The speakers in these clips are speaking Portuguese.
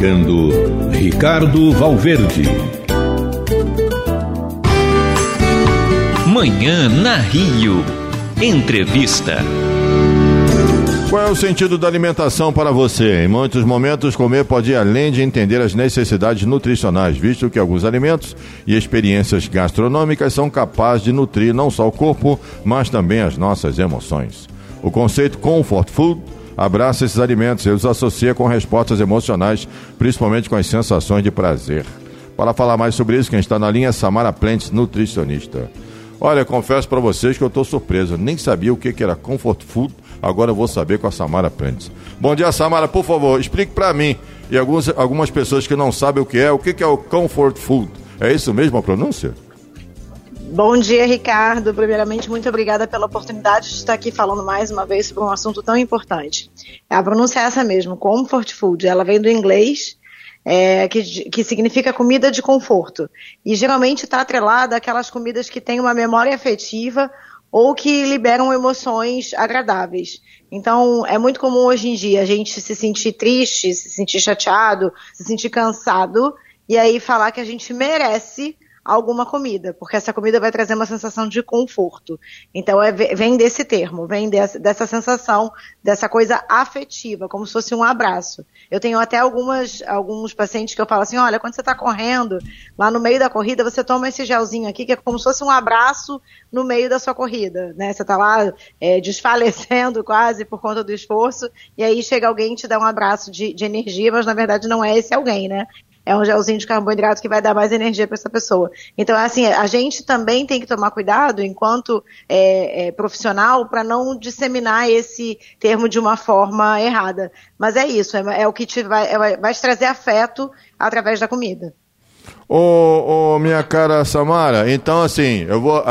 chegando Ricardo Valverde. Manhã na Rio. Entrevista. Qual é o sentido da alimentação para você? Em muitos momentos, comer pode ir além de entender as necessidades nutricionais, visto que alguns alimentos e experiências gastronômicas são capazes de nutrir não só o corpo, mas também as nossas emoções. O conceito Comfort Food abraça esses alimentos e os associa com respostas emocionais, principalmente com as sensações de prazer. Para falar mais sobre isso, quem está na linha é Samara Plentes, nutricionista. Olha, confesso para vocês que eu estou surpreso, nem sabia o que era Comfort Food, agora eu vou saber com a Samara Plentes. Bom dia, Samara, por favor, explique para mim e algumas pessoas que não sabem o que é o Comfort Food. É isso mesmo a pronúncia? Bom dia, Ricardo. Primeiramente, muito obrigada pela oportunidade de estar aqui falando mais uma vez sobre um assunto tão importante. A pronúncia é essa mesmo, Comfort Food. Ela vem do inglês, que significa comida de conforto. E geralmente está atrelada àquelas comidas que têm uma memória afetiva ou que liberam emoções agradáveis. Então, é muito comum hoje em dia a gente se sentir triste, se sentir chateado, se sentir cansado, e aí falar que a gente merece alguma comida, porque essa comida vai trazer uma sensação de conforto. Então vem desse termo, vem dessa sensação, dessa coisa afetiva, como se fosse um abraço. Eu tenho até alguns pacientes que eu falo assim, olha, quando você está correndo, lá no meio da corrida, você toma esse gelzinho aqui, que é como se fosse um abraço no meio da sua corrida, né? Você está lá desfalecendo quase por conta do esforço, e aí chega alguém e te dá um abraço de energia, mas na verdade não é esse alguém, né? É um gelzinho de carboidrato que vai dar mais energia para essa pessoa. Então, assim, a gente também tem que tomar cuidado, enquanto profissional, para não disseminar esse termo de uma forma errada. Mas é isso, é o que vai te trazer afeto através da comida. Minha cara Samara, então, assim,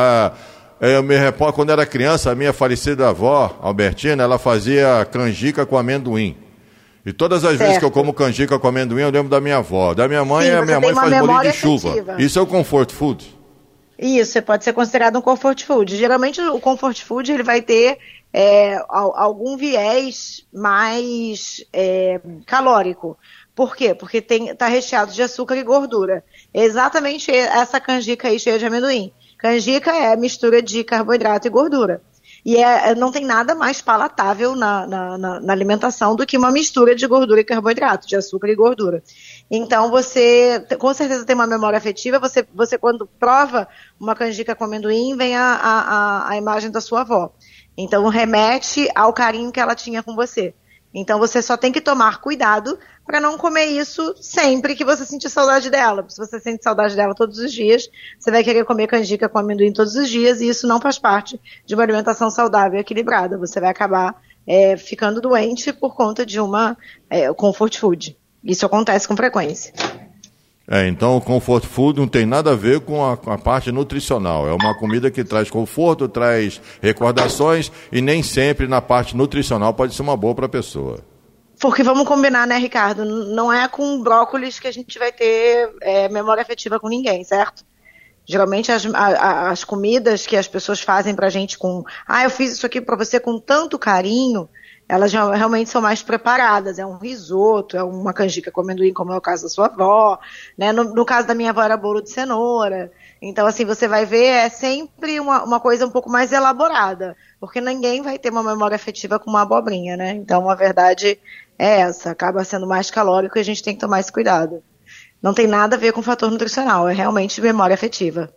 eu me recordo, quando era criança, a minha falecida avó, Albertina, ela fazia canjica com amendoim. E todas as vezes que eu como canjica com amendoim, eu lembro da minha avó. Da minha mãe, a minha mãe faz bolinho de chuva. Isso é o comfort food? Isso, pode ser considerado um comfort food. Geralmente o comfort food ele vai ter algum viés mais calórico. Por quê? Porque está recheado de açúcar e gordura. É exatamente essa canjica aí cheia de amendoim. Canjica é a mistura de carboidrato e gordura. E não tem nada mais palatável na alimentação do que uma mistura de gordura e carboidrato, de açúcar e gordura. Então você com certeza tem uma memória afetiva, você quando prova uma canjica com amendoim, vem a imagem da sua avó. Então remete ao carinho que ela tinha com você. Então você só tem que tomar cuidado para não comer isso sempre que você sentir saudade dela. Se você sente saudade dela todos os dias, você vai querer comer canjica com amendoim todos os dias, e isso não faz parte de uma alimentação saudável e equilibrada. Você vai acabar ficando doente por conta de uma comfort food. Isso acontece com frequência. Então o comfort food não tem nada a ver com a parte nutricional. É uma comida que traz conforto, traz recordações, e nem sempre na parte nutricional pode ser uma boa para a pessoa. Porque vamos combinar, né, Ricardo? Não é com brócolis que a gente vai ter memória afetiva com ninguém, certo? Geralmente as comidas que as pessoas fazem pra gente com... eu fiz isso aqui pra você com tanto carinho, elas realmente são mais preparadas. É um risoto, é uma canjica com amendoim, como é o caso da sua avó, né? No caso da minha avó era bolo de cenoura. Então, assim, você vai ver, é sempre uma coisa um pouco mais elaborada, porque ninguém vai ter uma memória afetiva com uma abobrinha, né? Então, a verdade é essa, acaba sendo mais calórico e a gente tem que tomar esse cuidado. Não tem nada a ver com fator nutricional, é realmente memória afetiva.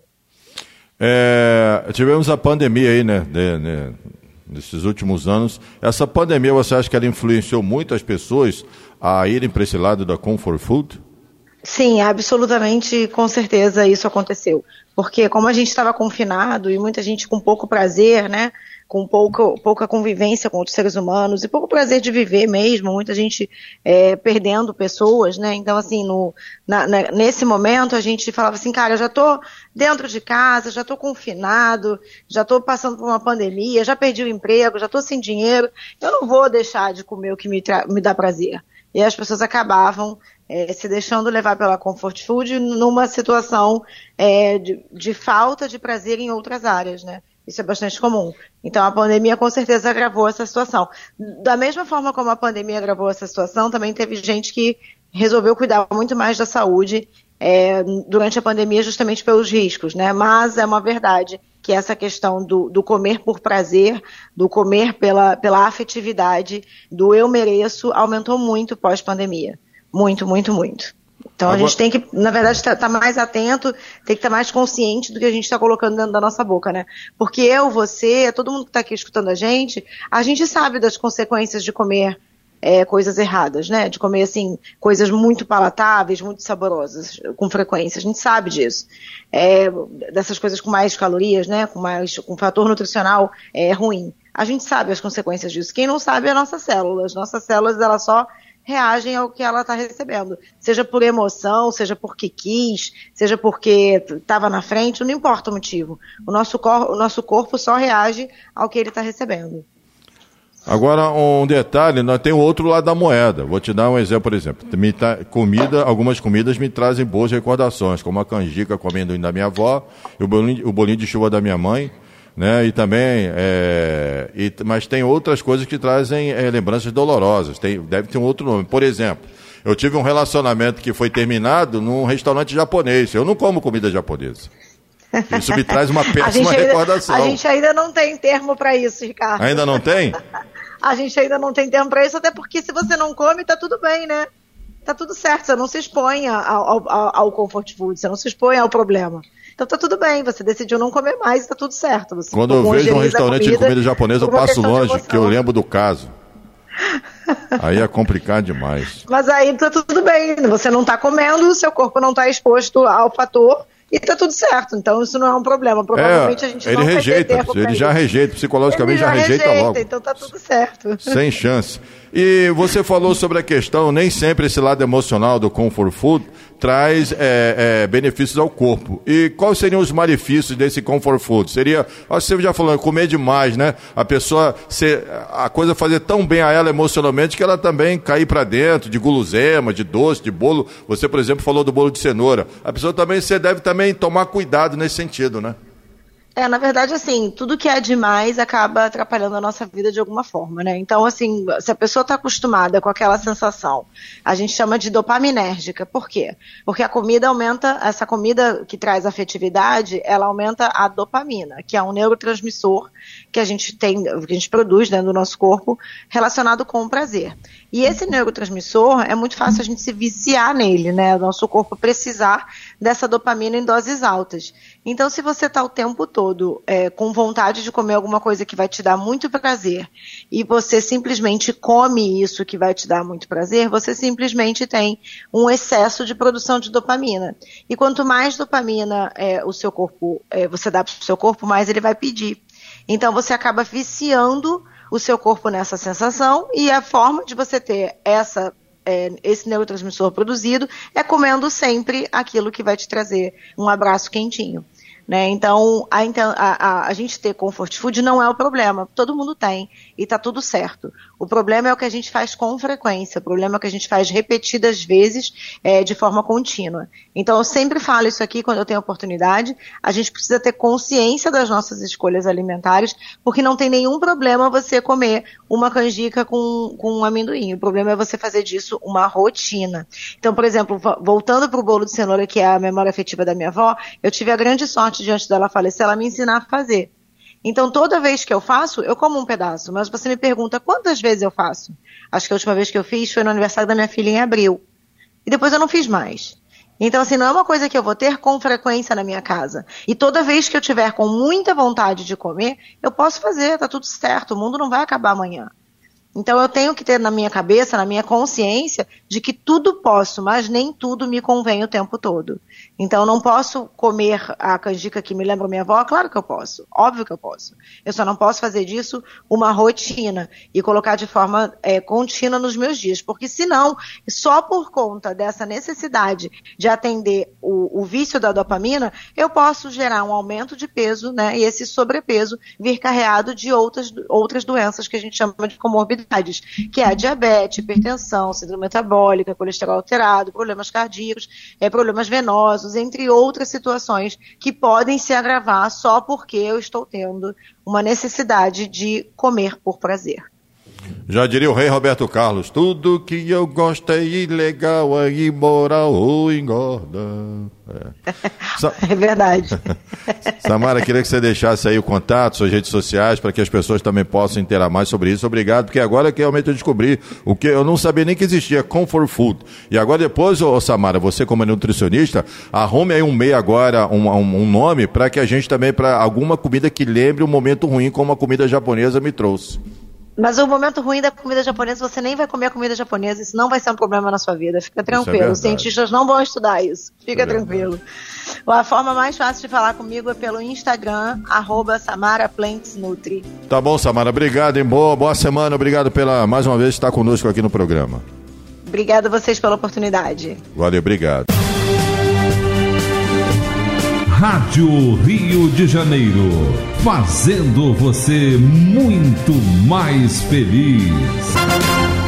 Tivemos a pandemia aí, né? Nesses últimos anos. Essa pandemia, você acha que ela influenciou muito as pessoas a irem para esse lado da comfort food? Sim, absolutamente, com certeza isso aconteceu. Porque como a gente estava confinado e muita gente com pouco prazer, né, com pouca convivência com outros seres humanos e pouco prazer de viver mesmo, muita gente perdendo pessoas, né, então assim, nesse momento a gente falava assim, cara, eu já tô dentro de casa, já tô confinado, já tô passando por uma pandemia, já perdi o emprego, já tô sem dinheiro, eu não vou deixar de comer o que me dá prazer. E as pessoas acabavam se deixando levar pela comfort food numa situação de falta de prazer em outras áreas, né? Isso é bastante comum. Então a pandemia com certeza agravou essa situação. Da mesma forma como a pandemia agravou essa situação, também teve gente que resolveu cuidar muito mais da saúde durante a pandemia, justamente pelos riscos, né? Mas é uma verdade que essa questão do comer por prazer, do comer pela afetividade, do eu mereço, aumentou muito pós-pandemia. Muito, muito, muito. Então a gente tem que, na verdade, estar mais atento, tem que estar mais consciente do que a gente está colocando dentro da nossa boca, né? Porque eu, você, todo mundo que está aqui escutando a gente sabe das consequências de comer coisas erradas, né? De comer, assim, coisas muito palatáveis, muito saborosas, com frequência. A gente sabe disso. Dessas coisas com mais calorias, né? Com um fator nutricional ruim. A gente sabe as consequências disso. Quem não sabe é a nossa célula. As nossas células, elas só reagem ao que ela está recebendo. Seja por emoção, seja porque quis, seja porque estava na frente, não importa o motivo. O nosso corpo só reage ao que ele está recebendo. Agora, um detalhe, nós temos o outro lado da moeda. Vou te dar um exemplo, por exemplo. Algumas comidas me trazem boas recordações, como a canjica com amendoim da minha avó, e o bolinho de chuva da minha mãe, né? E também, mas tem outras coisas que trazem lembranças dolorosas. Deve ter um outro nome. Por exemplo, eu tive um relacionamento que foi terminado num restaurante japonês. Eu não como comida japonesa. Isso me traz uma péssima recordação. A gente ainda não tem termo para isso, Ricardo. Ainda não tem? A gente ainda não tem termo para isso, até porque se você não come, tá tudo bem, né? Tá tudo certo, você não se expõe ao comfort food, você não se expõe ao problema. Então tá tudo bem, você decidiu não comer mais e tá tudo certo. Você quando eu vejo um restaurante de comida japonesa, eu passo longe, que eu lembro do caso. Aí é complicado demais. Mas aí tá tudo bem, você não tá comendo, o seu corpo não tá exposto ao fator e tá tudo certo. Então isso não é um problema. Provavelmente a gente não vai ter tempo pra ele já isso. Rejeita, psicologicamente já rejeita logo. Então tá tudo certo. Sem chance. E você falou sobre a questão, nem sempre esse lado emocional do comfort food traz benefícios ao corpo. E quais seriam os malefícios desse comfort food? Seria, acho que você já falou, comer demais, né? A coisa fazer tão bem a ela emocionalmente que ela também cair para dentro de guloseima, de doce, de bolo. Você, por exemplo, falou do bolo de cenoura. A pessoa também, você deve também tomar cuidado nesse sentido, né? Na verdade, assim, tudo que é demais acaba atrapalhando a nossa vida de alguma forma, né? Então, assim, se a pessoa está acostumada com aquela sensação, a gente chama de dopaminérgica. Por quê? Porque a comida aumenta, essa comida que traz afetividade, ela aumenta a dopamina, que é um neurotransmissor que a gente produz dentro do nosso corpo relacionado com o prazer. E esse neurotransmissor, é muito fácil a gente se viciar nele, né? O nosso corpo precisar dessa dopamina em doses altas. Então, se você está o tempo todo com vontade de comer alguma coisa que vai te dar muito prazer e você simplesmente come isso que vai te dar muito prazer, você simplesmente tem um excesso de produção de dopamina. E quanto mais dopamina o seu corpo, você dá para o seu corpo, mais ele vai pedir. Então, você acaba viciando o seu corpo nessa sensação e a forma de você ter esse neurotransmissor produzido é comendo sempre aquilo que vai te trazer um abraço quentinho. Né? Então, a gente ter comfort food não é o problema, todo mundo tem e está tudo certo. O problema é o que a gente faz com frequência, o problema é o que a gente faz repetidas vezes de forma contínua. Então, eu sempre falo isso aqui quando eu tenho oportunidade, a gente precisa ter consciência das nossas escolhas alimentares, porque não tem nenhum problema você comer uma canjica com um amendoim, o problema é você fazer disso uma rotina. Então, por exemplo, voltando para o bolo de cenoura, que é a memória afetiva da minha avó, eu tive a grande sorte diante dela falecer, ela me ensinar a fazer. Então, toda vez que eu faço, eu como um pedaço. Mas você me pergunta, quantas vezes eu faço? Acho que a última vez que eu fiz foi no aniversário da minha filha em abril. E depois eu não fiz mais. Então, assim, não é uma coisa que eu vou ter com frequência na minha casa. E toda vez que eu tiver com muita vontade de comer, eu posso fazer, tá tudo certo. O mundo não vai acabar amanhã. Então, eu tenho que ter na minha cabeça, na minha consciência, de que tudo posso, mas nem tudo me convém o tempo todo. Então, eu não posso comer a canjica que me lembra minha avó? Claro que eu posso, óbvio que eu posso. Eu só não posso fazer disso uma rotina e colocar de forma contínua nos meus dias, porque senão, só por conta dessa necessidade de atender o vício da dopamina, eu posso gerar um aumento de peso, né, e esse sobrepeso vir carreado de outras doenças que a gente chama de comorbidades, que é a diabetes, hipertensão, síndrome metabólica, colesterol alterado, problemas cardíacos, problemas venosos, entre outras situações que podem se agravar só porque eu estou tendo uma necessidade de comer por prazer. Já diria o rei Roberto Carlos, tudo que eu gosto é ilegal, é imoral ou engorda. É verdade. Samara, queria que você deixasse aí o contato, suas redes sociais, para que as pessoas também possam interar mais sobre isso. Obrigado, porque agora que realmente eu descobri o que eu não sabia nem que existia, comfort food. E agora depois, Samara, você como nutricionista, arrume aí um meio agora, um nome, para que a gente também, para alguma comida que lembre um momento ruim, como a comida japonesa me trouxe. Mas o momento ruim da comida japonesa, você nem vai comer a comida japonesa, isso não vai ser um problema na sua vida, fica tranquilo. Os cientistas não vão estudar isso, fica tranquilo. A forma mais fácil de falar comigo é pelo Instagram, @SamaraPlantsNutri. Tá bom, Samara, obrigado, hein? Boa semana, obrigado pela, mais uma vez, estar conosco aqui no programa. Obrigada a vocês pela oportunidade. Valeu, obrigado. Rádio Rio de Janeiro, fazendo você muito mais feliz.